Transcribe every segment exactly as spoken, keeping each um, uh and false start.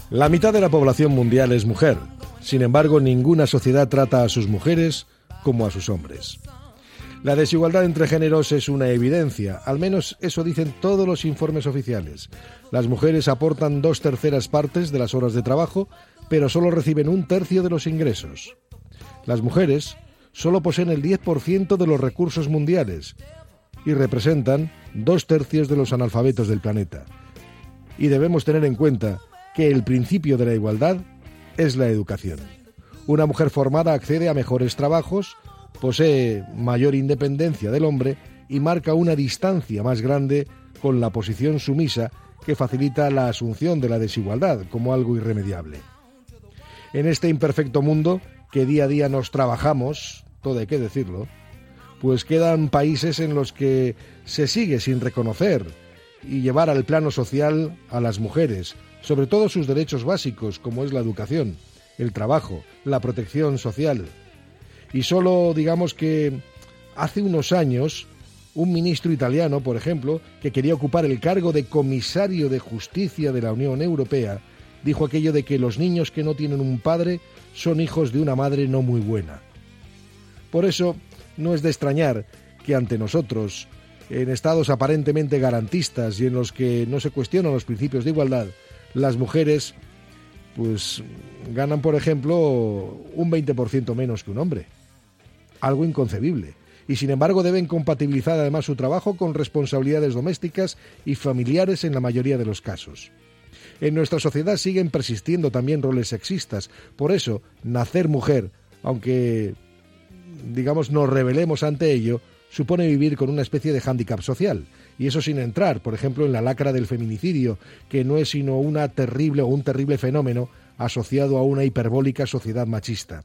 La mitad de la población mundial es mujer. Sin embargo, ninguna sociedad trata a sus mujeres como a sus hombres. La desigualdad entre géneros es una evidencia, al menos eso dicen todos los informes oficiales. Las mujeres aportan dos terceras partes de las horas de trabajo, pero solo reciben un tercio de los ingresos. Las mujeres solo poseen el diez por ciento de los recursos mundiales y representan dos tercios de los analfabetos del planeta. Y debemos tener en cuenta que el principio de la igualdad es la educación. Una mujer formada accede a mejores trabajos, posee mayor independencia del hombre y marca una distancia más grande con la posición sumisa que facilita la asunción de la desigualdad como algo irremediable. En este imperfecto mundo que día a día nos trabajamos, todo hay que decirlo, pues quedan países en los que se sigue sin reconocer y llevar al plano social a las mujeres, sobre todo sus derechos básicos como es la educación, el trabajo, la protección social. Y solo digamos que hace unos años un ministro italiano, por ejemplo, que quería ocupar el cargo de comisario de justicia de la Unión Europea, dijo aquello de que los niños que no tienen un padre son hijos de una madre no muy buena. Por eso no es de extrañar que ante nosotros, en estados aparentemente garantistas y en los que no se cuestionan los principios de igualdad, las mujeres pues ganan, por ejemplo, un veinte por ciento menos que un hombre. Algo inconcebible. Y sin embargo deben compatibilizar además su trabajo con responsabilidades domésticas y familiares en la mayoría de los casos. En nuestra sociedad siguen persistiendo también roles sexistas. Por eso, nacer mujer, aunque digamos nos rebelemos ante ello, supone vivir con una especie de hándicap social. Y eso sin entrar, por ejemplo, en la lacra del feminicidio, que no es sino una terrible o un terrible fenómeno asociado a una hiperbólica sociedad machista.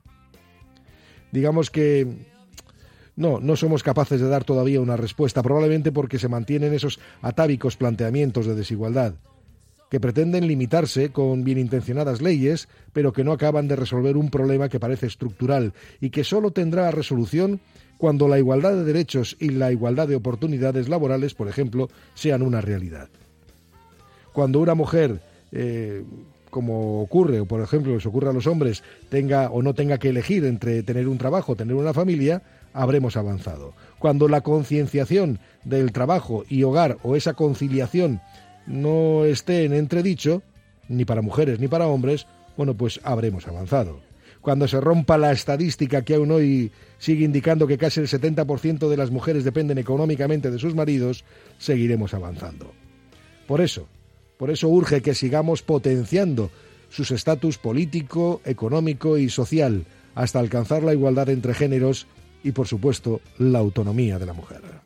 Digamos que no, no somos capaces de dar todavía una respuesta, probablemente porque se mantienen esos atávicos planteamientos de desigualdad, que pretenden limitarse con bienintencionadas leyes, pero que no acaban de resolver un problema que parece estructural y que solo tendrá resolución cuando la igualdad de derechos y la igualdad de oportunidades laborales, por ejemplo, sean una realidad. Cuando una mujer, eh, como ocurre, o por ejemplo les ocurre a los hombres, tenga o no tenga que elegir entre tener un trabajo o tener una familia, habremos avanzado. Cuando la concienciación del trabajo y hogar o esa conciliación no esté en entredicho, ni para mujeres ni para hombres, bueno, pues habremos avanzado. Cuando se rompa la estadística que aún hoy sigue indicando que casi el setenta por ciento de las mujeres dependen económicamente de sus maridos, seguiremos avanzando. Por eso, por eso urge que sigamos potenciando sus estatus político, económico y social hasta alcanzar la igualdad entre géneros y, por supuesto, la autonomía de la mujer.